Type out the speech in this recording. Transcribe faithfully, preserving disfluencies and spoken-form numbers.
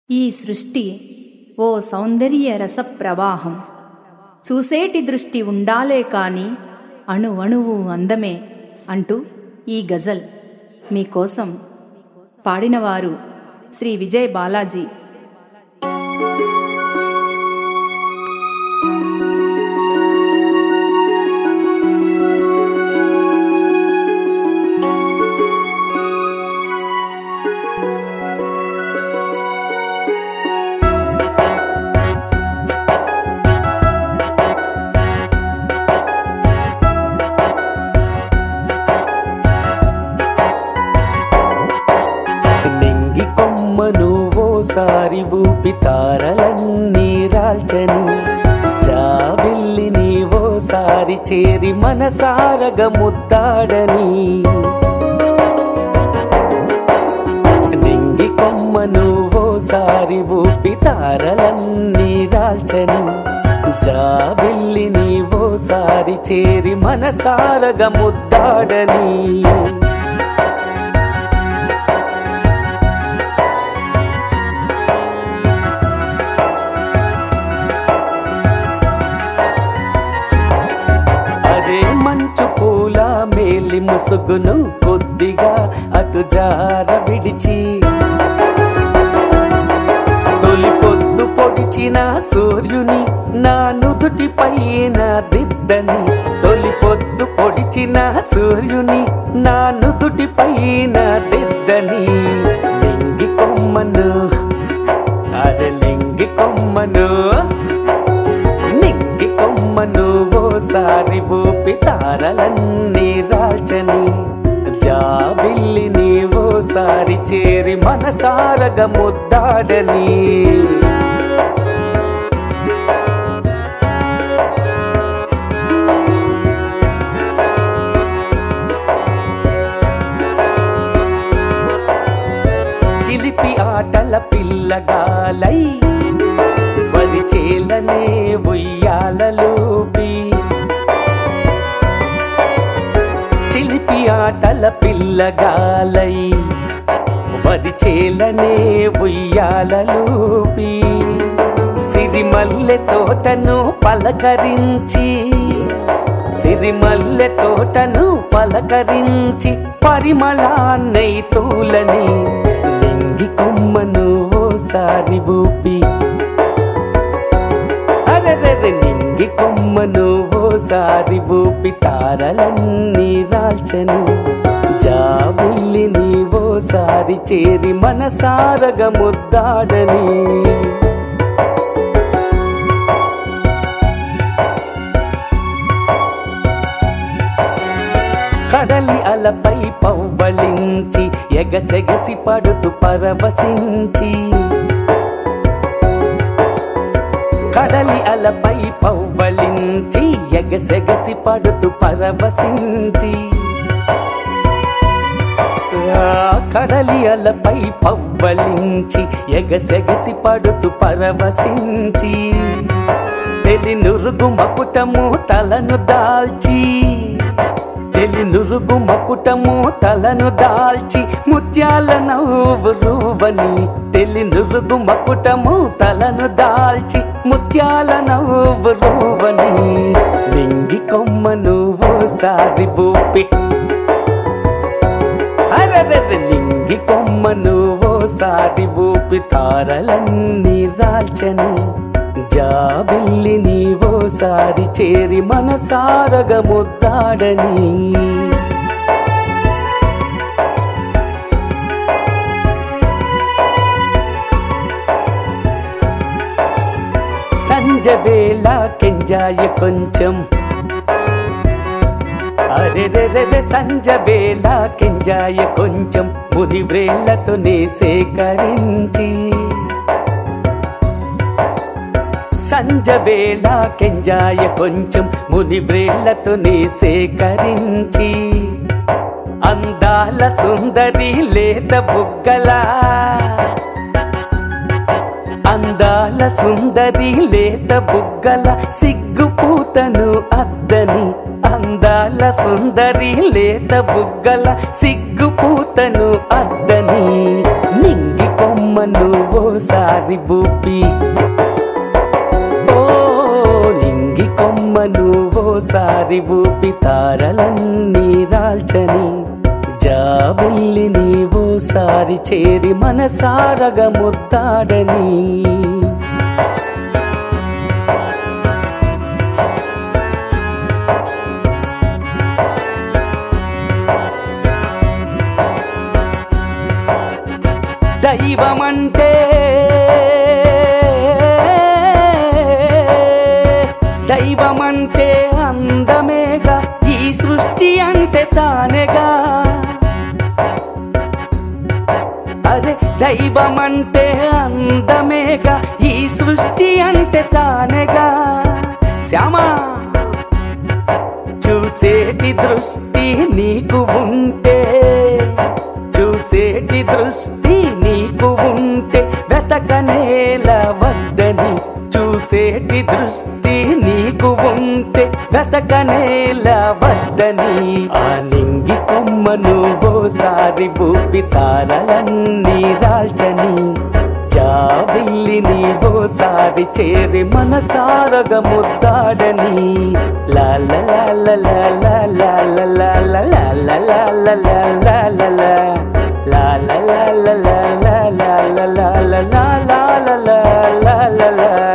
ఈ సృష్టి ఓ సౌందర్య రస ప్రవాహం. చూసేటి దృష్టి ఉండాలే కాని అణు అణువు అందమే అంటూ ఈ గజల్ మీకోసం పాడినవారు శ్రీ విజయ్ బాలాజీ. ఓసారి ఊపి తారలన్నీ రాల్చని జాబిల్లి నీవోసారి చేరి మనసారగ ముద్దాడని నింగి కొమ్మ నువ్వోసారి ఊపి తారలన్నీ రాల్చని జాబిల్లి నీవోసారి చేరి మనసారగ ముద్దాడని మంచు పూల మేలి ముసుగును కొద్దిగా అటు జార విడిచి తొలి పొద్దు పొడిచిన సూర్యుని నా నుదుటి పైన దిద్దని తొలి పొద్దు పొడిచిన సూర్యుని నా నుదుటి పైన దిద్దని లింగి కొమ్మను అరే లింగి కొమ్మను నింగి కొమ్మను ఓసారి ఊపి తారలన్నీ రాల్చని జాబిల్లి నీవోసారి చేరి మనసారగ ముద్దాడని చిలిపి ఆటల పిల్లగాలై చేలనే ఉయ్యాలలోపి చిలిపి ఆటల పిల్లగాలై వరి చేలనే ఉయ్యాలలోపి సిరిమల్లె తోటను పలకరించి సిరిమల్లె తోటను పలకరించి పరిమళాన్నై తూలని నింగి కొమ్మను ఓసారి ఊపి నింగి కొమ్మను ఓసారి ఊపి తారలన్నీ రాల్చను జాబిల్లి నీవోసారి చేరి మనసారగ ముద్దాడని కడలి అలపై పవ్వళించి ఎగసెగసి పడుతూ పరవశించి కడలి అలపై పవ్వళించి ఎగసెగసి పడుతూ పరవశించి కడలి అలపై పవ్వళించి ఎగసెగసి పడుతూ పరవశించి తెలి నురుగు మకుటము తలను దాల్చి తెలి నురుగు మకుటము తలను దాల్చి ముత్యాల నవ్వు రూవని తెలి నురుగు మకుటము తలను దాల్చి ముత్యాల నవ్వు రూవని నింగి కొమ్మను ఓసారి ఊపి అరరెర్ర నింగి కొమ్మను ఓసారి ఊపి తారలన్నీ రాల్చని జాబిల్లి నీవోసారి చేరి మనసారగ ముద్దాడని సంజవేళ కెంజాయ కొంచెం అరెరెరె సంజవేళ కెంజాయ కొంచెం ముని వ్రేళ్లతోనే సేకరించి సంజవేళ కెంజాయ కొంచెం ముని వ్రేళ్లతోనే సేకరించి అందాల సుందరి లేత బుగ్గలా అందాల సుందరి లేత బుగ్గల సిగ్గుపూతను అద్దని అందాల సుందరి లేత బుగ్గల సిగ్గుపూతను అద్దని నింగి కొమ్మను ఓసారి బూపి ఓ నింగి కొమ్మను ఓసారి బూపి తారలన్నీ రాల్చని జాబిల్లిని ఓసారి చేరి మనసారగా ముద్దాడని దైవమంటే దైవమంటే అందమేగా ఈ సృష్టి అంటే తానేగా అరే దైవమంటే అందమేగా ఈ సృష్టి అంటే తానేగా శ్యామా చూసేటి దృష్టి నీకు ఉంటే చూసేటి దృష్టి నీకు ఉంటే వెతకనేలా వద్దని చూసేటి దృష్టి నీకు ఉంటే వెతకనేలా వద్దని ఆ నింగి కొమ్మను ఓసారి బూపి తారలన్నీ రాల్చని జాబిల్లిని ఓసారి చేరి మనసారగా ముద్దాడని లా లా లా లా లా లా లా లా లా లా లా లా లా లా లా లా లా La la la la la la la la la la la la la la la la